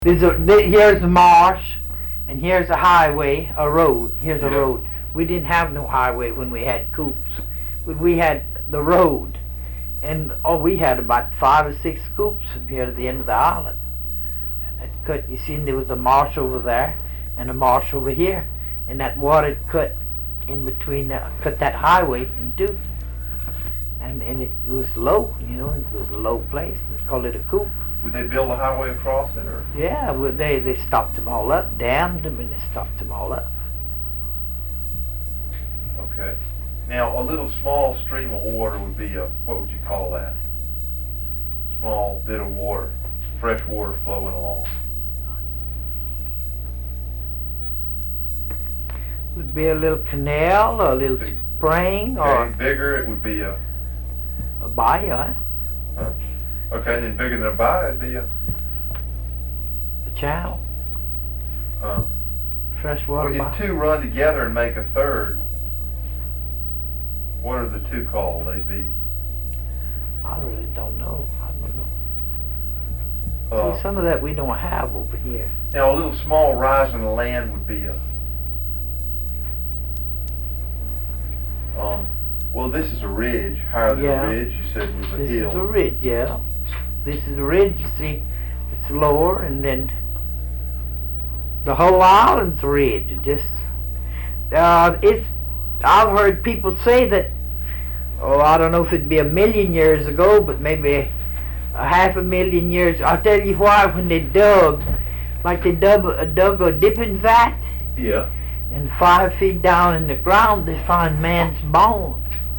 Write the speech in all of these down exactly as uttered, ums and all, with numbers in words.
There's a, there, here's the marsh, and here's a highway, a road. Here's a Yeah. road. We didn't have no highway when we had coops, but we had the road, and oh, we had about five or six coops from here to the end of the island. It cut. You see, there was a marsh over there, and a marsh over here, and that water cut in between, the, cut that highway in two, and and it was low. You know, it was a low place. We called it a coop. Would they build a highway across it, or? Yeah, well, they they stopped them all up, dammed them, and they stopped them all up. Okay. Now, a little small stream of water would be a, what would you call that? Small bit of water, fresh water flowing along. Would be a little canal, or a little Big- spring, Okay, or bigger, it would be a, a bayou, huh? huh? Okay, and then bigger than a bayou, it'd be a, The channel, uh, freshwater well, bayou. if two run together and make a third, what are the two called? They'd be, I really don't know. I don't know. uh, See, some of that we don't have over here. now a little small rise in the land would be a, um, well, this is a ridge, higher than Yeah. a ridge, you said was a This hill. is a ridge, yeah. This is a ridge. You see, it's lower, and then the whole island's a ridge. It just, uh, it's. I've heard people say that. Oh, I don't know if it'd be a million years ago, but maybe a, a half a million years. I'll tell you why. When they dug, like they dug, uh, dug a dipping vat, Yeah. and five feet down in the ground, they find man's bones.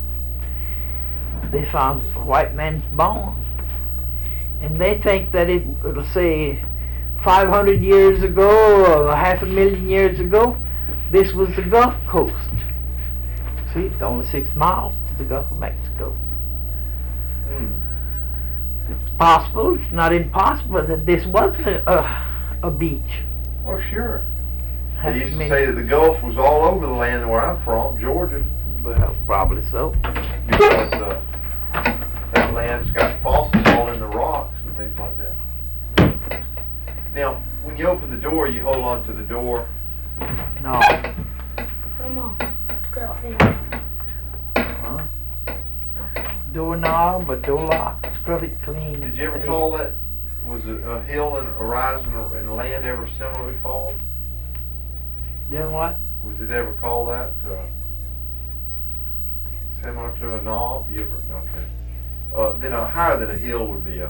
They found white man's bones. And they think that it, it'll say five hundred years ago, or half a million years ago, this was the Gulf Coast. See, it's only six miles to the Gulf of Mexico. Hmm. It's possible, it's not impossible, that this was a, a, a beach. Well, sure. Half They a used to million- say that the Gulf was all over the land where I'm from, Georgia, Well, probably so. because uh, that land's got fossils all in the rocks and things like that. Now, when you open the door, you hold on to the door. No. Come on, girlfriend. Huh? Doorknob or door lock, scrub it clean. Did you ever Hey. call that, was a, a hill and a rise in, a, in land ever similarly called? Then what? Was it ever called that? Uh, similar to a knob? You ever, okay. Uh, then a higher than a hill would be a,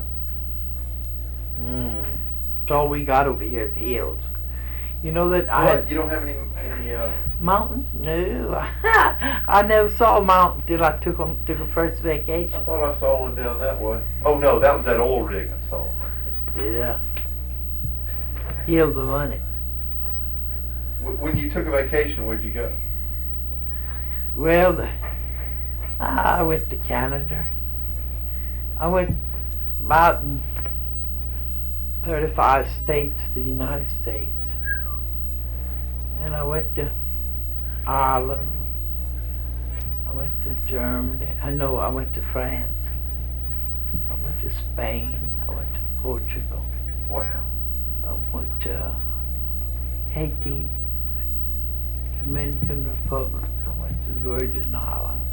Mm. That's all we got over here is hills. You know that I what? had You don't have any, any, uh, mountains? No. I never saw a mountain till I took a, took a first I vacation. thought I saw one down that way. Oh no, that was that oil rig I saw. Yeah. Healed the money. Wh- When you took a vacation, where'd you go? Well, the, I went to Canada. I went about in thirty-five states of the United States. And I went to Ireland. I went to Germany. I know I went to France. I went to Spain. I went to Portugal. Wow. I went to Haiti, Dominican Republic. I went to the Virgin Islands.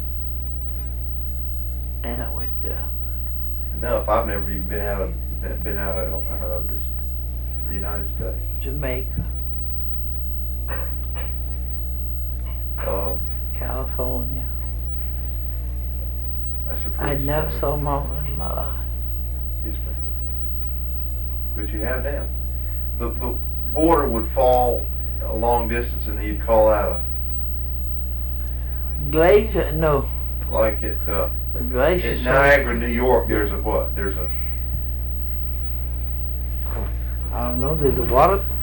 And I went to Enough. I've never even been out of been been out of uh, this the United States. Jamaica, Um, California. that's a I pretty. never stunning saw a mountain in my life. history. But you have now. The the water would fall a long distance, and you'd call out Glacier? No. a like at uh, The glacier. in Niagara, New York. There's a what? There's a I don't know. There's a water